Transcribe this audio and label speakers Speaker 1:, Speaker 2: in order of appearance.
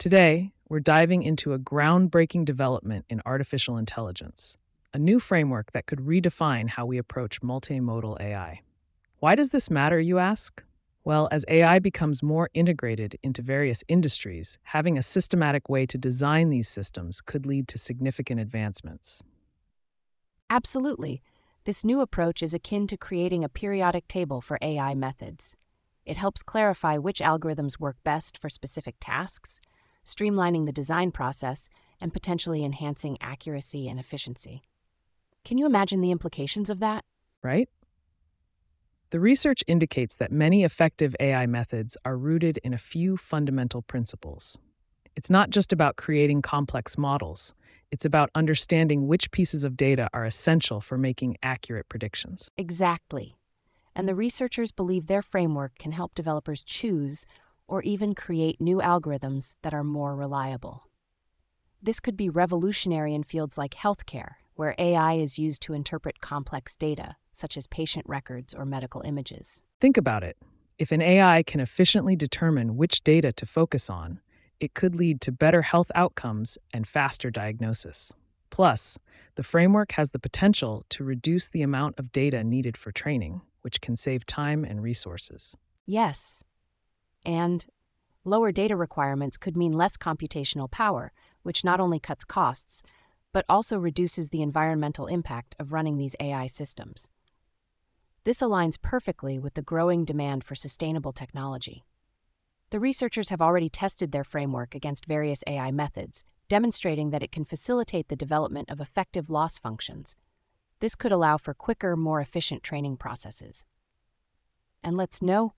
Speaker 1: Today, we're diving into a groundbreaking development in artificial intelligence, a new framework that could redefine how we approach multimodal AI. Why does this matter, you ask? Well, as AI becomes more integrated into various industries, having a systematic way to design these systems could lead to significant advancements.
Speaker 2: Absolutely. This new approach is akin to creating a periodic table for AI methods. It helps clarify which algorithms work best for specific tasks, streamlining the design process, and potentially enhancing accuracy and efficiency. Can you imagine the implications of that?
Speaker 1: Right? The research indicates that many effective AI methods are rooted in a few fundamental principles. It's not just about creating complex models, it's about understanding which pieces of data are essential for making accurate predictions.
Speaker 2: Exactly. And the researchers believe their framework can help developers choose or even create new algorithms that are more reliable. This could be revolutionary in fields like healthcare, where AI is used to interpret complex data, such as patient records or medical images.
Speaker 1: Think about it. If an AI can efficiently determine which data to focus on, it could lead to better health outcomes and faster diagnosis. Plus, the framework has the potential to reduce the amount of data needed for training, which can save time and resources.
Speaker 2: Yes, and lower data requirements could mean less computational power, which not only cuts costs, but also reduces the environmental impact of running these AI systems. This aligns perfectly with the growing demand for sustainable technology. The researchers have already tested their framework against various AI methods, demonstrating that it can facilitate the development of effective loss functions. This could allow for quicker, more efficient training processes. And let's know